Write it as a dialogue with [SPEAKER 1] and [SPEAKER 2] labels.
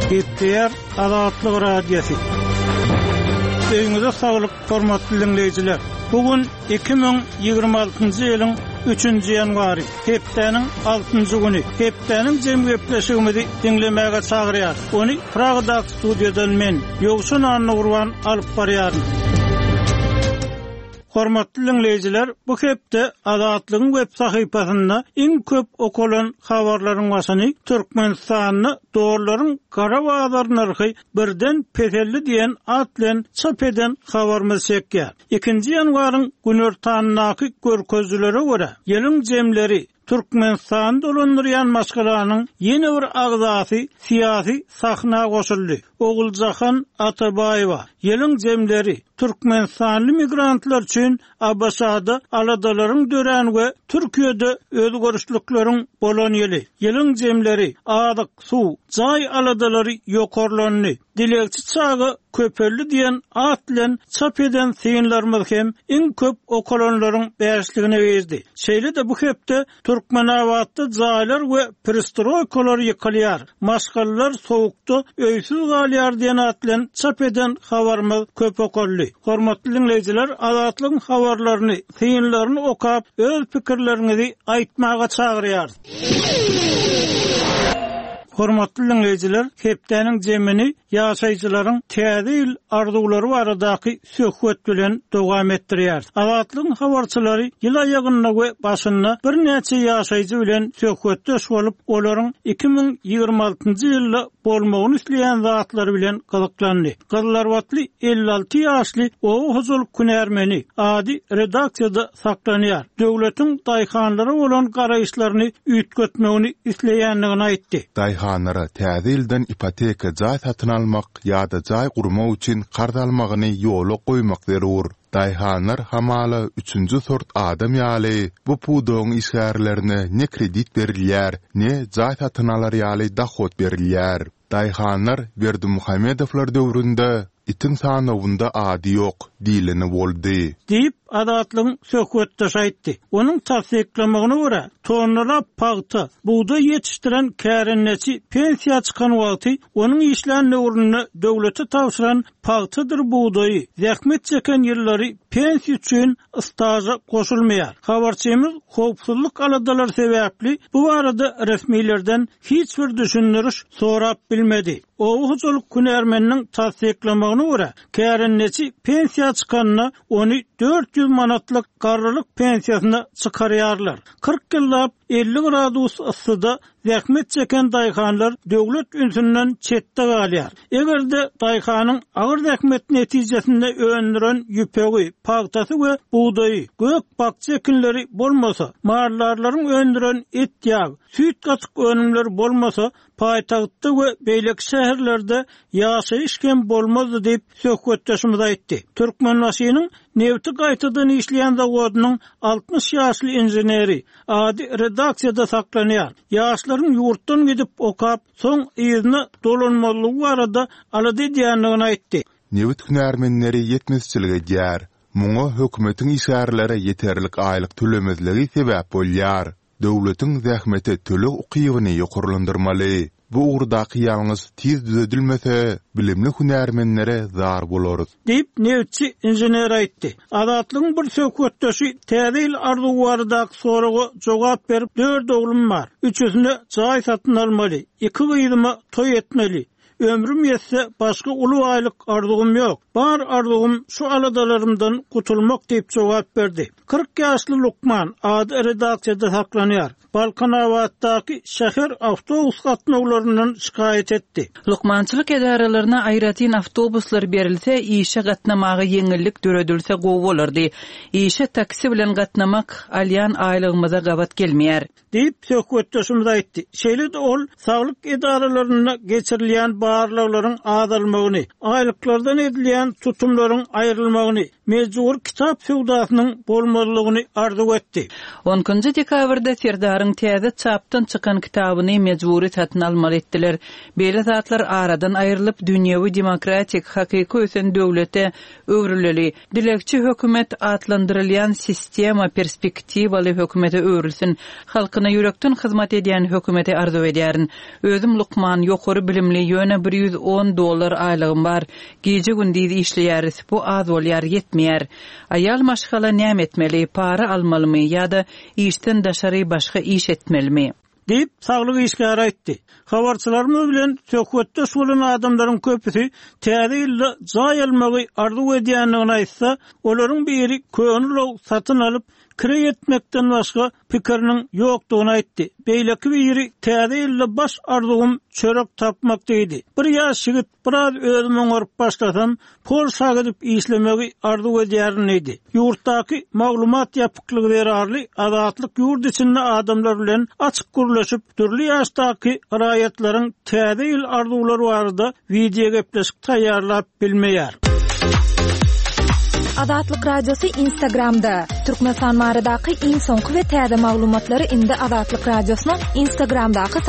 [SPEAKER 1] Gepler Azatlyk Radiosu. Öňüňizde saglyk hormatly dinleýijiler. Bugün 2026-njy ýylyň 3-nji ýanwary, hepdeniň 6-njy güni. Hepdeniň jemgypleşigini dinlemäge çagyrýar. Ony Pragada studiýadan men Ýogşun Annurwan alyp barýaryn. Hormatly dinleýijiler, bu hepde Azatlygyň web sahypasynda iň köp okulan habarlaryň başyny Türkmenistanyny doğruların kara wagtlar narhy birden petelli diýen at bilen çap eden habarymyz çekýär. 2-nji ýanwaryň günortanynaky görkezlere görä, ýylyň jemleri Türkmenistan dolandyrýan maşgalanyň ýene bir agzasy syýasy sahna goşuldy. Oguljahan Atabayewa ýylyň jemleri Türkmenistanly migrantlar üçin Abaşada aladalaryň dören we Türkiýede özgörüşlikleriň bolan ýeli. Ýylyň jemleri adyk, suw, jaý aladalary ýokarlanyny dilekçi çagy köpelli diýen at bilen çap eden synlarymyz hem iň köp okulanlaryň bäşligine berdi. Şeýle de bu hepde Türkmenawatda jaýlar we perestroykalar ýykalýar. Maşgallar sowukda öýsüz galýar diýen at bilen çap eden habarymyz köp okully. Hormatly dinleýijiler, Azatlygyň habarlaryny, synlaryny okap, öz pikirlerinizi aýtmaga çagyrýar. Hormatly dinleýijiler, hepdeniň jemini ýaşaýjylaryň täze arzulary baradaky söhbet bilen dowam etdirýär. Azatlygyň habarçylary ýyl aýagyna we başyna bir näçe ýaşaýjy bilen söhbetdeş bolup, olaryň 2026-njy ýylda bolmagyny isleýän zatlary bilen gyzyklandy. Gazlarwatly 56 ýaşly Owu Huzul Kunärmeni ady redaksiýada saklanýar. Döwletiň daýhanlara bolan garaýşlaryny üýtgetmegini isleýänligini aýtdy.
[SPEAKER 2] Daýhanlara täze ýyldan ipoteka jaý satyn almak ýa-da jaý gurmak üçin garz almagyny ýola goýmak zerur. Daýhanlar hamala 3-nji sort adam ýaly bu pudoň işgärlerini ne kredit berilýär, ne jaý satyn alar ýaly dahot berilýär. Daýhanlar Berdimuhamedowlar döwründe itin sanawynda ady ýok diýileni boldy.
[SPEAKER 1] Diýip Azatlygyň söhbetdeş aýtdy. Onuň tasdiklamagyna görä, tonlap paýta buğda ýetişdiren kärenneçi pensiýa çykan wagty onuň işlerini urunna döwlete tapşyran paýtadyr buğdaýy. Zähmet çeken ýyllary pensiýa üçin staja goşulmaýar. Habarçymyz howpsuzlyk aladalar sebäpli bu barada resmilerden hiç bir düşündiriş sorap bilmedi. Owu Huzul Kunärmeniň tasdiklamagyna görä, kärenneçi pensiýa çykanyna ony 400 manatlyk garrylyk pensiýasyna çykarýarlar. 40 ýyllap 50 gradus yssyda zähmet çeken daýhanlar döwlet ünsünden çetde galýar. Egerde daýhanyň agyr zähmet netijesinde öňdüren ýüpegi, paýtasy we buğdaýy, gök bakça ekinleri bolmasa, marlarlaryň öňdüren et ýagy, süýt gaçyk önümleri bolmasa, paýtagtda we beýlek şäherlerde ýaşaýyşken bolmazdy diýip söhbetdeşimiz aýtdy. Türkmenwasynyň Nevti gaýtadan işleýän zawodynyň 60 ýaşly injeneri ady redaksiýada saklanýar. Ýaşlaryň ýurtdan gidip okap, soň ýyzyna dolanmalygy barada alady diýenligini aýtdy.
[SPEAKER 2] Nevit hünärmenleri ýetmezçiligi dýär. Muňa hökümetiň işgärleri ýeterlik aýlyk tölemezligi sebäp bolýar. Döwletiň zähmeti tölek ukybyny ýokurlandyrmaly. Bu urdaky ýalňyz tiz düzedilmese, bilimli hünärmenlere zar bolar.
[SPEAKER 1] Diýip nevçi injener aýtdy. Azatlygyň bir söhbetdeşi täze ýyl arzuwaradak soraga jogap berip, 4 oglum bar. Üçüsini jaý satyn almaly, 2 gyýdyma toý etmeli. Ömrüm yetse başka ulu aýlyk arzugum ýok. Bar arzugum şu aladalarymdan gutulmak diýip jogap berdi. 40 ýaşly Lukman ady redaksiýada saklanýar. Balkanawatdaky şäher awtobus gatnawlaryndan şikaýet etdi.
[SPEAKER 3] Lukmançylyk edaralaryna aýratyn awtobuslar berilse, işe gatnamagy ýeňillik döredilse gowy bolardy. İşe taksi bilen gatnamak alýan aýlygymyza gabat gelmeýär.
[SPEAKER 1] Diýip söhbetdeşimiz aýtdy. Şeýle de ol saglyk edaralaryna geçirilýän barlaklaryň azalmagyny, aýlyklardan edilýän tutumlaryň aýrylmagyny, mejbur kitap sowdasynyň bolmalygyny arzu etdi. 10
[SPEAKER 3] dekabrda Serdaryň täze çapdan çykan kitabyny mejburi satyn almaly etdiler. Beýle zatlar aradan aýrylyp dünýäwi demokratik hakyky ösen döwlete öwrüleli. Dilekçi hökümet atlandyrylýan sistema perspektiwaly hökümete öwrülsin. Halkyna ýürekden hyzmat edýän hökümete arzu edýärin. Özüm Lukman ýokary bilimli ýöne $110 aylygym bar. Gece gündüz işleýäris, bu az bolýar ýetmeýär. Ayal maşgala näme etmeli, para almalymy ýa-da işden daşary başga iş etmelimi?
[SPEAKER 1] Deyip saglyk işgara etdi. Habarçylarymyz bilen söhbetde bolan adamlaryň köpüsi täze ýylda jaý almagy arzu edýändigini aýtsa, olaryň biri köňül satyn alyp kire etmekden başga pikiriniň ýokdugyny aýtdy. Beýleki biri täze ýylda baş arzugum çörek tapmak diýdi. Bir ýaş şigit biraz özüme öňürüp başlasam, Polşa gidip işlemegi arzu edýärin idi. Ýurtdaky maglumat ýapyklygy berarly azatlyk ýurt içinde adamlar bilen açyk gürleşip türli ýaşdaky raýatlaryň täze ýyl arzulary barada video gepleşik taýýarlap bilmeýär.
[SPEAKER 4] Azatlyk radiosu Instagramda. Türkmenistan maradaky iň soňky we täze maglumatlary indi Azatlyk radiosynyň Instagramdaky